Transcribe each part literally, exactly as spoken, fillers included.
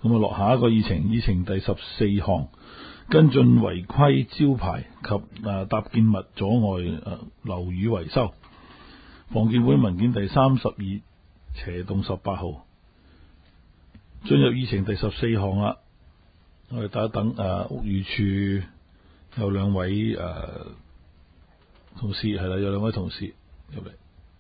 咁啊，落下一個議程，議程第十四項，跟進違規招牌及啊搭建物阻礙誒樓宇維修。房建會文件第三十二斜洞十八號，進入議程第十四項啦。我哋等一等，誒、呃、屋宇署有兩位誒、呃、同事係啦，有兩位同事入嚟。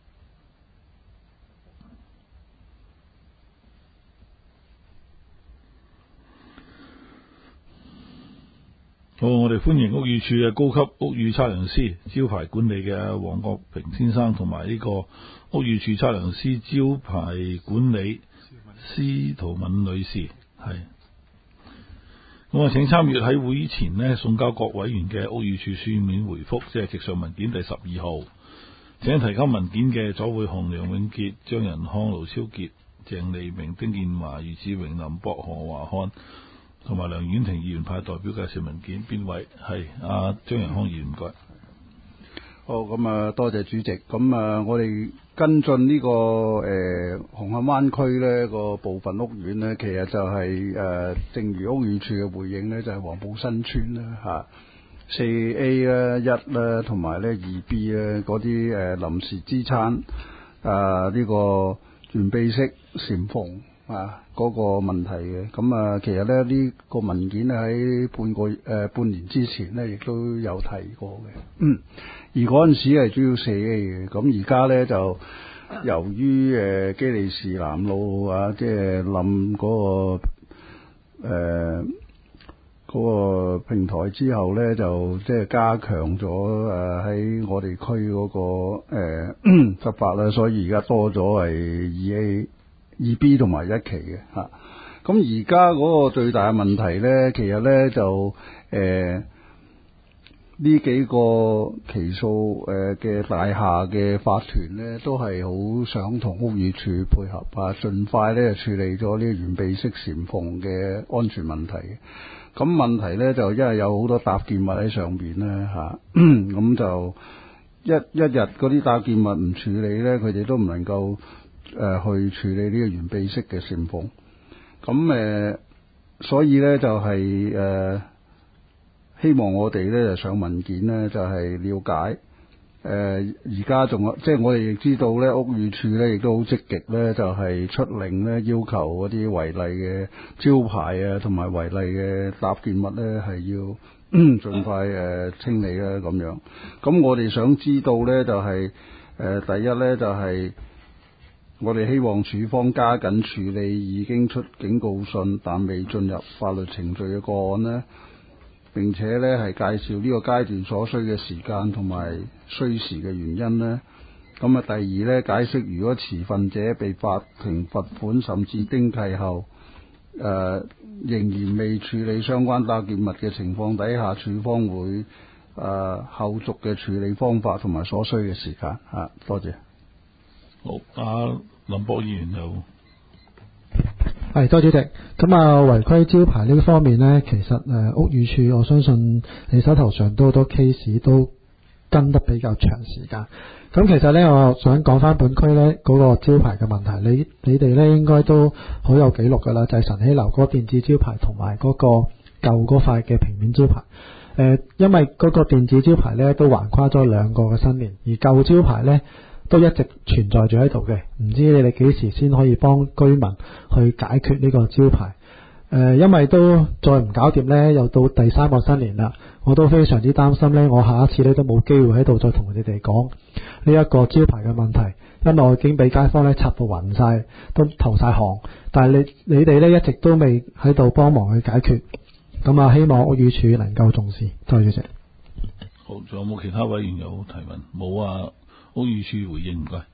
好，我哋歡迎屋宇署嘅高級屋宇測量師招牌管理嘅黃國平先生，同埋呢個屋宇署測量師招牌管理司徒敏女士。係，咁啊，請參與喺會前呢送交各委員嘅屋宇署書面回覆，即係直上文件第十二號。請提交文件嘅左會雄、楊永傑、張仁康、盧超傑、鄭利明、丁建華、余志榮、林博、何華漢同埋梁婉婷議員派代表介紹文件，邊位？係阿張仁康議員，唔該。 好，咁啊，多謝主席。咁啊，我哋跟進呢、這個誒、呃、紅磡灣區呢個部分屋苑呢，其實就係、是、誒、呃，正如屋宇署嘅回應呢，就係、是、黃埔新村啦嚇，四 A 啦、一啦，同埋咧二 B 咧嗰啲誒臨時支撐啊呢、這個懸臂式簷篷啊嗰、那個問題嘅。咁啊，其實咧呢、這個文件咧喺半個誒、呃、半年之前呢，亦都有提過嘅。嗯。而嗰陣時係主要四 A 嘅，咁而家咧就由於誒基利士南路啊，即係冧嗰個誒嗰個平台之後咧，就即係加強咗誒喺我哋區嗰個誒執法啦，所以而家多咗係二 A、二 B 同埋一期嘅嚇。咁而家嗰個最大嘅問題咧，其實咧就誒。呢幾個期數誒嘅大廈嘅法團呢，都係好想同屋宇署配合啊，盡快咧處理咗呢個懸臂式簷篷嘅安全問題。咁問題呢，就因為有好多搭建物喺上邊呢，嚇、啊，咁就一一日嗰啲搭建物唔處理呢，佢哋都唔能夠誒、呃、去處理呢個懸臂式嘅簷篷。咁誒、呃，所以呢，就係、是、誒。呃希望我哋咧就上文件呢，就係、是、了解，誒而家仲有，即係我哋亦知道咧，屋宇署咧亦都好積極咧，就係、是、出令咧，要求嗰啲違例嘅招牌啊，同埋違例嘅搭建物咧，係要盡快誒、呃、清理啦咁樣。咁我哋想知道咧，就係、是、誒、呃、第一咧，就係、是、我哋希望署方加緊處理已經出警告信但未進入法律程序嘅個案呢，並且咧係介紹呢個階段所需嘅時間同埋需時嘅原因呢。咁啊，第二咧解釋，如果持份者被法庭罰款甚至丁契後，誒、呃、仍然未處理相關搭建物嘅情況底下，署方會誒、呃、後續嘅處理方法同埋所需嘅時間啊。多謝。 好，阿林博議員有。 係，多謝主席。咁啊，違規招牌呢方面呢，其實誒、呃、屋宇署，我相信你手頭上都好多 case 都跟得比較長時間。咁其實呢，我想講翻本區呢嗰、那個招牌嘅問題，你你哋呢應該都好有記錄噶啦，就係、是、晨曦樓嗰個電子招牌同埋嗰個舊嗰塊嘅平面招牌。誒、呃，因為嗰個電子招牌呢都橫跨咗兩個嘅新年，而舊招牌呢都一直存在住喺度嘅，唔知你哋幾時先可以幫居民去解決呢個招牌？誒、呃，因為都再唔搞掂呢，又到第三個新年啦，我都非常之擔心呢，我下一次呢都冇機會喺度再同你哋講呢一個招牌嘅問題，因為我已經俾街坊呢插到暈晒，都投晒行，但係你你哋呢一直都未喺度幫忙去解決，咁啊，希望屋宇署能夠重視。多謝主席。 好，仲有冇其他委員有提問？冇啊。屋宇署回應，唔該。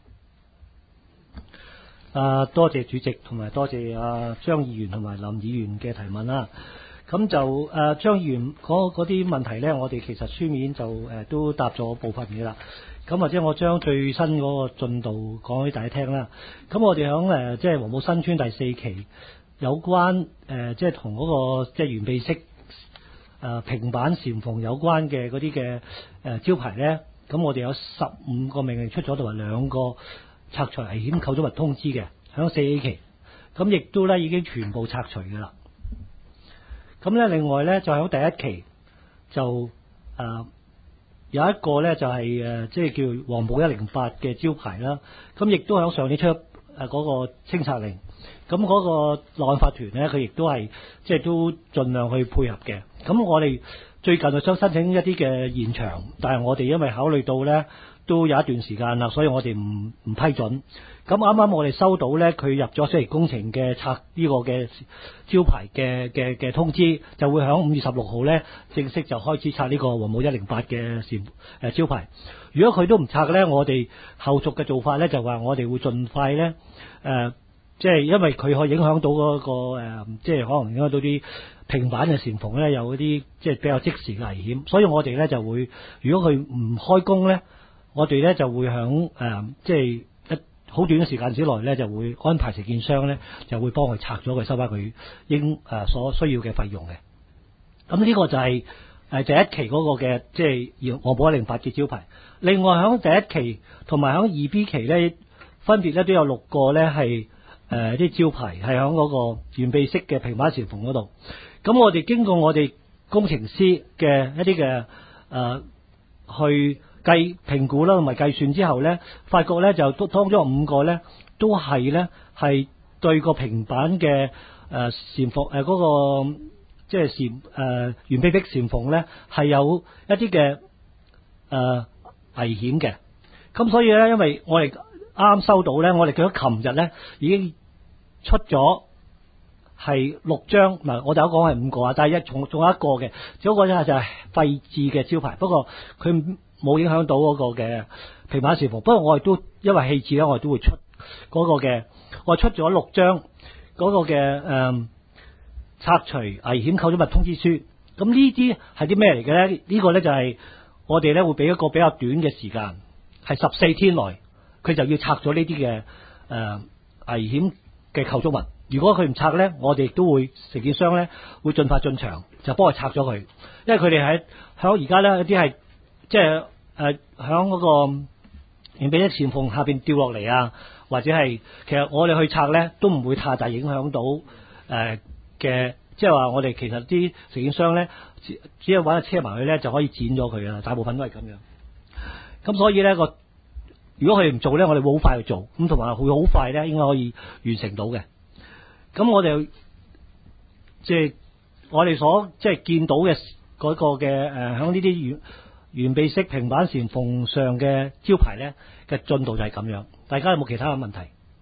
啊，多謝主席，同埋多謝啊張議員同埋林議員嘅提問啦。咁就誒張議員嗰嗰啲問題呢，我哋其實書面就誒、呃、都答咗部分嘅啦。咁或者我將最新嗰個進度講俾大家聽啦。咁我哋響誒即係黃埔新村第四期有關誒即係同嗰個即係懸臂式誒、呃、平板簷篷有關嘅嗰啲嘅誒招牌呢。咁我哋有十五個命令出咗，同埋兩個拆除危險構築物通知嘅，響四 A 期，咁亦都咧已經全部拆除嘅啦。 咁咧另外咧就喺第一期就誒、呃、有一個咧就係、是、誒、呃、即係叫黃埔一零八嘅招牌啦。咁亦都喺上年出誒嗰個清拆令。咁嗰個立案法團咧，佢亦都係即係都盡量去配合嘅。咁我哋最近就想申請一啲嘅延長，但係我哋因為考慮到咧都有一段時間啦，所以我哋唔唔批准。咁啱啱我哋收到咧，佢入咗水泥工程嘅拆呢個嘅招牌嘅嘅嘅通知，就會喺五月十六號咧正式就開始拆呢個黃埔一零八嘅誒招牌。如果佢都唔拆咧，我哋後續嘅做法咧就話我哋會盡快咧誒。呃即係因為佢可以影響到嗰、那個、呃、即係可能影響到啲平板嘅簷篷咧，有嗰啲即係比較即時嘅危險，所以我哋咧就會，如果佢唔開工咧，我哋咧就會響誒、呃、即係一好短嘅時間之內咧，就會安排承建商咧就會幫佢拆咗佢，收翻佢應誒、呃、所需要嘅費用嘅。咁呢個就係誒第一期嗰個嘅即係黃埔一零八嘅招牌。另外響第一期同埋響二 B 期咧，分別咧都有六個咧係。誒啲、呃、招牌係喺嗰個圓臂式嘅平板簷篷嗰度，咁我哋經過我哋工程師嘅一啲嘅誒去計評估啦，同埋計算之後咧，發覺咧就都當咗五個咧，都係咧係對個平板嘅誒簷篷誒嗰個即係簷誒圓臂式簷篷咧係有一啲嘅誒危險嘅，咁所以咧，因為我哋啱啱收到咧，我哋記得琴日咧已經出咗係六張嗱，我哋有講係五個啊，但係一仲仲有一個嘅，仲有一個就係廢置嘅招牌，不過佢冇影響到嗰個嘅平板簷篷。不過我哋都因為棄置咧，我哋都會出嗰個嘅，我哋出咗六張嗰個嘅誒、嗯、拆除危險構築物通知書。咁呢啲係啲咩嚟嘅咧？呢、這個咧就係我哋咧會俾一個比較短嘅時間，係十四天內佢就要拆咗呢啲嘅誒危險嘅構築物。如果佢唔拆咧，我哋亦都會承建商咧會盡快進場，就幫佢拆咗佢。因為佢哋喺響而家咧有啲係即係誒響嗰個圓臂式簷篷下邊掉落嚟啊，或者係其實我哋去拆咧都唔會太大影響到誒嘅，即係話我哋其實啲承建商咧只只係揾個車埋去咧就可以剪咗佢啊，大部分都係咁樣。咁所以咧個如果佢哋唔做咧，我哋會好快去做，咁同埋會好快咧應該可以完成到嘅。咁我哋即係我哋所即係見到嘅嗰個嘅誒，響呢啲圓圓臂式平板簷篷上嘅招牌咧嘅進度就係咁樣。大家有冇其他嘅問題？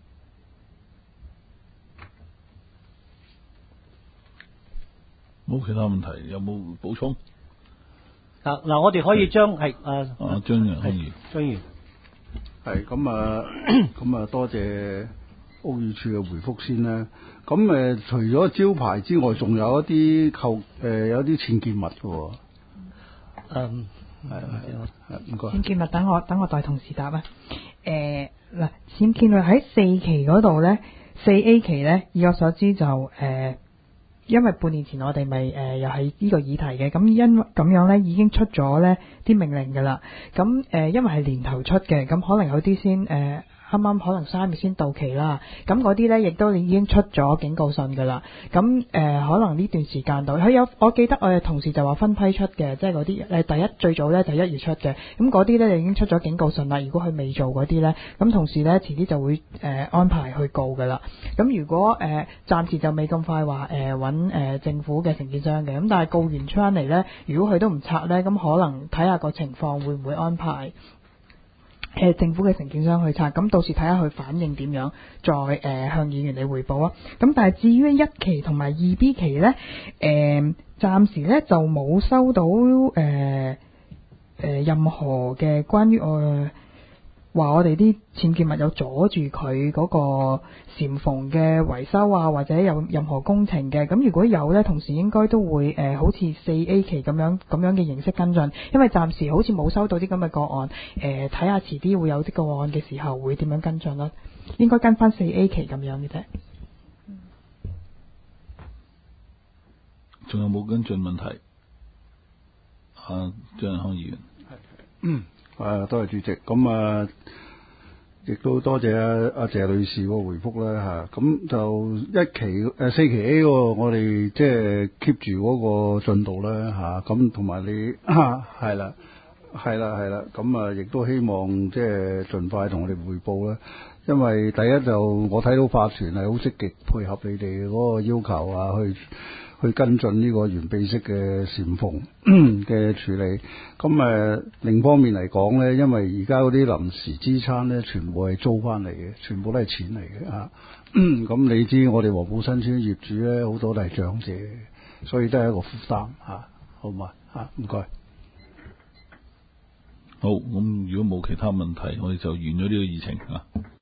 冇其他問題，有冇補充？ 嗱嗱，我哋可以將係誒啊張楊康儀， 張議員係咁啊，咁啊多謝屋宇署嘅回覆先啦。咁誒、呃，除咗招牌之外，仲有一啲構誒有啲僭建物嘅喎。 嗯， 係係唔該。 僭建物等我等我代同事答啊。誒嗱，僭建物喺四期嗰度咧，四 A 期咧，以我所知就誒。呃因為半年前我哋咪誒又係呢個議題嘅，咁因咁樣咧已經出咗咧啲命令㗎啦。咁誒、呃、因為係年頭出嘅，咁可能有啲先誒啱啱可能三月先到期啦。咁嗰啲咧亦都已經出咗警告信㗎啦。咁誒、呃、可能呢段時間度，佢有我記得我哋同事就話分批出嘅，即係嗰啲誒第一最早咧就一月出嘅。咁嗰啲咧就已經出咗警告信啦。如果佢未做嗰啲咧，咁同事咧遲啲就會誒、呃、安排去告㗎啦。咁如果誒、呃、暫時就未咁快話誒揾誒政府嘅承建商嘅，咁但係告完出翻嚟咧，如果佢都唔拆咧，咁可能睇下個情況會唔會安排誒、呃、政府嘅承建商去拆，咁到時睇下佢反應點樣，再誒、呃、向議員嚟匯報啊。咁但係至於一期同埋二 B 期咧，誒、呃、暫時咧就冇收到誒誒、呃呃、任何嘅關於我話我哋啲僭建物有阻住佢嗰個簷篷嘅維修啊，或者有任何工程嘅。咁如果有呢，同時應該都會誒、呃、好似四 A 期咁樣咁樣嘅形式跟進，因為暫時好似冇收到啲咁嘅個案。誒睇下遲啲會有啲個案嘅時候會點樣跟進啦。應該跟翻四 A 期咁樣嘅啫。 仲有冇跟進問題？啊，張楊康議員。 嗯。誒、啊，多謝主席。咁啊， 亦都多謝阿阿謝女士個回覆啦嚇。咁就一期誒四期 A 嗰個我哋即係 keep 住嗰個進度啦嚇。咁同埋你係啦。係啦，係啦，咁啊，亦都希望即係盡快同我哋匯報啦。因為第一就我睇到法團係好積極配合你哋嗰個要求啊，去去跟進呢個完備式嘅簷篷嘅處理。咁誒另一方面嚟講咧，因為而家嗰啲臨時支撐咧，全部係租翻嚟嘅，全部都係錢嚟嘅啊。咁你知我哋黃埔新村業主咧，好多都係長者，所以都係一個負擔嚇，好嘛嚇？唔該。 好，咁如果冇其他問題，我哋就完咗呢個議程啊。